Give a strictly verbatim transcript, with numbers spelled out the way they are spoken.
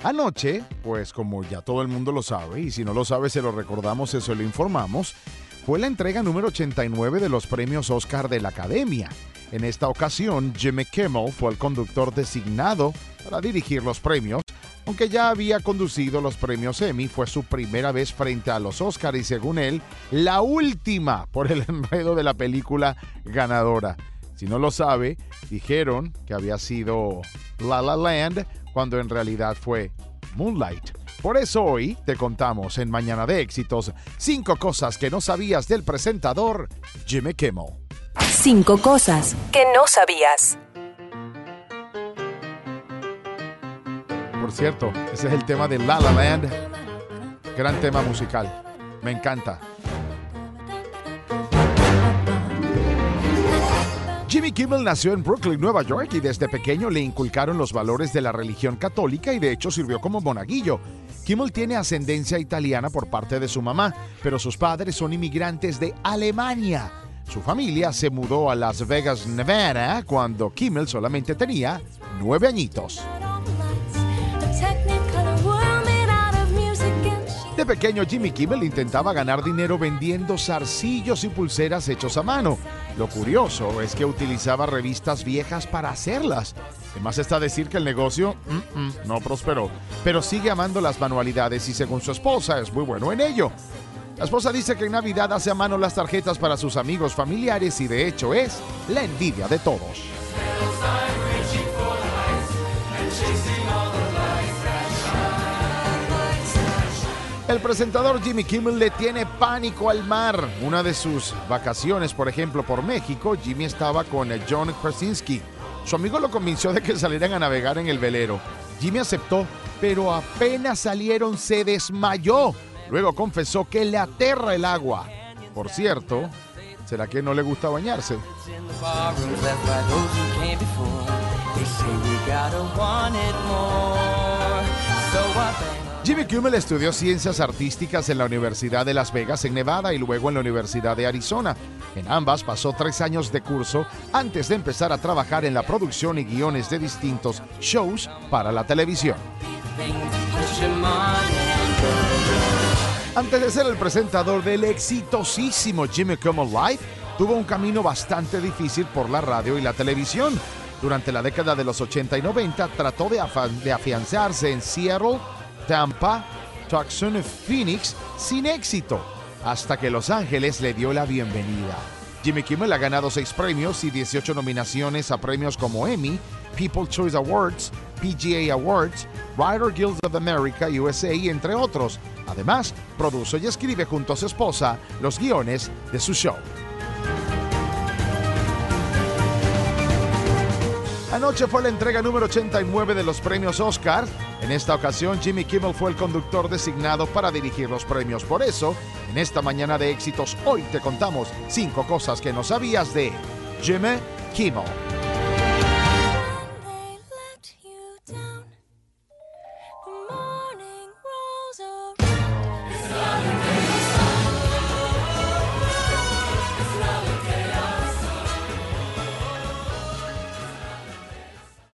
Anoche, pues como ya todo el mundo lo sabe, y si no lo sabe se lo recordamos, eso lo informamos, fue la entrega número ochenta y nueve de los premios Oscar de la Academia. En esta ocasión, Jimmy Kimmel fue el conductor designado para dirigir los premios. Aunque ya había conducido los premios Emmy, fue su primera vez frente a los Oscar y, según él, la última por el enredo de la película ganadora. Si no lo sabe, dijeron que había sido La La Land, cuando en realidad fue Moonlight. Por eso hoy te contamos en Mañana de Éxitos cinco cosas que no sabías del presentador Jimmy Kimmel. Cinco cosas que no sabías. Por cierto, ese es el tema de La La Land. Gran tema musical. Me encanta. Jimmy Kimmel nació en Brooklyn, Nueva York, y desde pequeño le inculcaron los valores de la religión católica y de hecho sirvió como monaguillo. Kimmel tiene ascendencia italiana por parte de su mamá, pero sus padres son inmigrantes de Alemania. Su familia se mudó a Las Vegas, Nevada, cuando Kimmel solamente tenía nueve añitos. De pequeño, Jimmy Kimmel intentaba ganar dinero vendiendo zarcillos y pulseras hechos a mano. Lo curioso es que utilizaba revistas viejas para hacerlas. Además está decir que el negocio mm, mm, no prosperó, pero sigue amando las manualidades y, según su esposa, es muy bueno en ello. La esposa dice que en Navidad hace a mano las tarjetas para sus amigos familiares y de hecho es la envidia de todos. El presentador Jimmy Kimmel le tiene pánico al mar. Una de sus vacaciones, por ejemplo, por México, Jimmy estaba con John Krasinski. Su amigo lo convenció de que salieran a navegar en el velero. Jimmy aceptó, pero apenas salieron se desmayó. Luego confesó que le aterra el agua. Por cierto, ¿será que no le gusta bañarse? Jimmy Kimmel estudió ciencias artísticas en la Universidad de Las Vegas, en Nevada, y luego en la Universidad de Arizona. En ambas pasó tres años de curso antes de empezar a trabajar en la producción y guiones de distintos shows para la televisión. Antes de ser el presentador del exitosísimo Jimmy Kimmel Live, tuvo un camino bastante difícil por la radio y la televisión. Durante la década de los ochenta y noventa trató de, afa- de afianzarse en Seattle, Tampa, Tucson y Phoenix sin éxito, hasta que Los Ángeles le dio la bienvenida. Jimmy Kimmel ha ganado seis premios y dieciocho nominaciones a premios como Emmy, People's Choice Awards, P G A Awards, Writer Guild of America, U S A, entre otros. Además, produce y escribe junto a su esposa los guiones de su show. Anoche fue la entrega número ochenta y nueve de los premios Oscar. En esta ocasión, Jimmy Kimmel fue el conductor designado para dirigir los premios. Por eso, en esta Mañana de Éxitos, hoy te contamos cinco cosas que no sabías de Jimmy Kimmel.